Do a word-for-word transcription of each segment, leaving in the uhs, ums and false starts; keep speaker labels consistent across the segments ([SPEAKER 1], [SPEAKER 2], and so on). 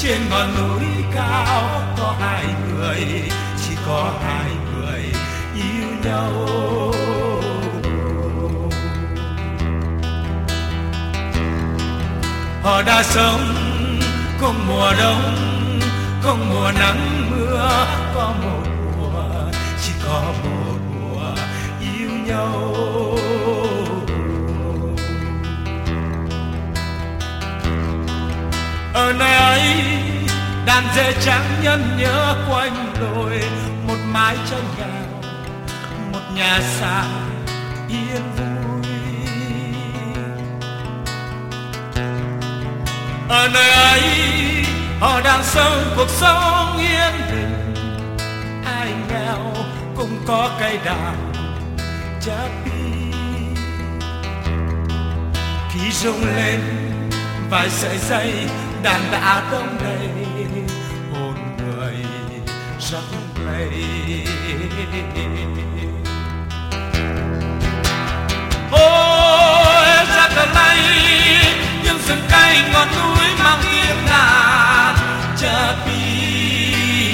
[SPEAKER 1] trên ngọn núi cao có hai người, chỉ có hai người yêu nhau. Họ đã sống cùng mùa đông, cùng mùa nắng mưa, có một mùa, chỉ có một mùa yêu nhau. Ở nơi ấy đàn dê trắng nhân nhớ quanh đồi, một mái tranh nghèo, một nhà sàn yên vui. Ở nơi ấy họ đang sống cuộc sống yên bình, ai nghèo cũng có cây đàn chát bi. Khi rung lên vài sợi dây, đàn đã đông đầy, hồn người rất play. Ôi rất là lay, những rừng cây ngọn núi mang tiếng đàn chợt bi.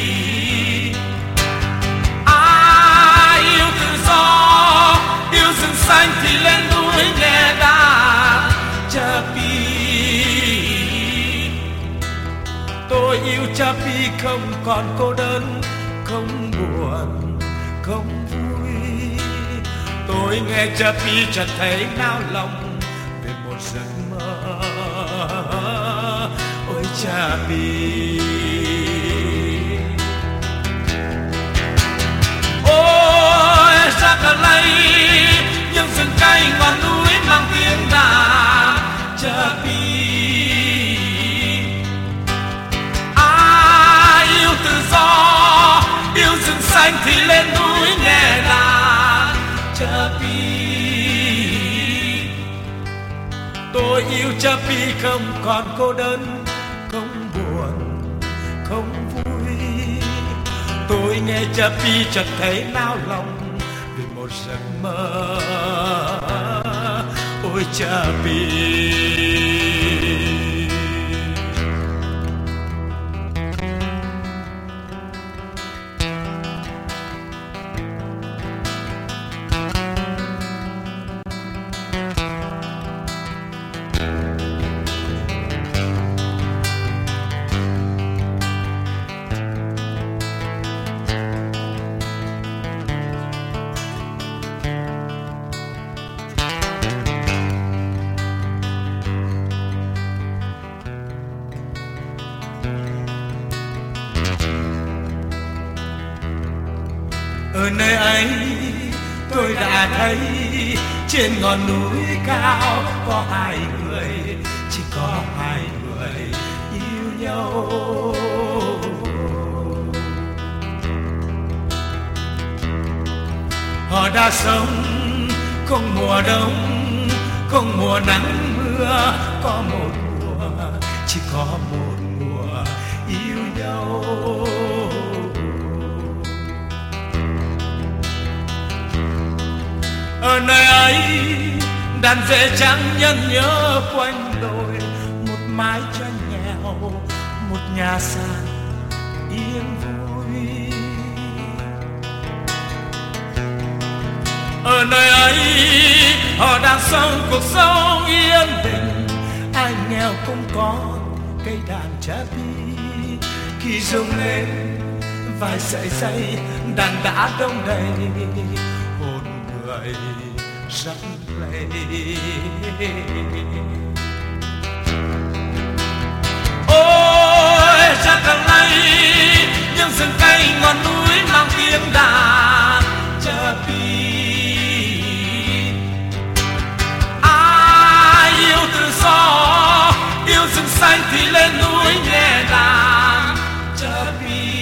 [SPEAKER 1] Ai yêu tự do, yêu rừng xanh thì lên núi nghe đàn chợt bi. Tôi yêu Chapi không còn cô đơn, không buồn, không vui. Tôi nghe Chapi chợt thấy nao lòng về một giấc mơ. Ôi Chapi, ôi rất là lay, những rừng cây ngọn núi mang tiếng đàn Chapi. Tự do yêu rừng xanh thì lên núi nghe đàn Chapi. Tôi yêu Chapi không còn cô đơn, không buồn, không vui. Tôi nghe Chapi chợt thấy nao lòng về một giấc mơ. Ôi Chapi. Ở nơi ấy tôi đã thấy trên ngọn núi cao có hai người, chỉ có hai người yêu nhau. Họ đã sống không mùa đông, không mùa nắng mưa, có một mùa, chỉ có một mùa yêu nhau. Ở nơi ấy đàn dê trắng nhân nhớ quanh đồi, một mái tranh nghèo, một nhà sàn yên vui. Ở nơi ấy họ đang sống cuộc sống yên bình, ai nghèo cũng có cây đàn Chapi. Khi rung lên vài sợi dây, đàn đã đông đầy, hồn người rất play. Ôi rất là lay, những rừng cây ngọn núi mang tiếng đàn Chapi. Ai yêu tự do, yêu rừng xanh thì lên núi nghe đàn Chapi.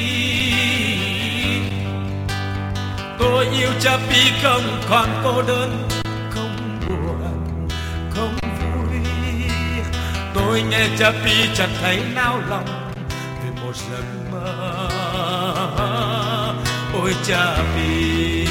[SPEAKER 1] Tôi yêu Chapi không còn cô đơn, không buồn, không vui. Tôi nghe Chapi chợt thấy nao lòng về một giấc mơ. Ôi Chapi.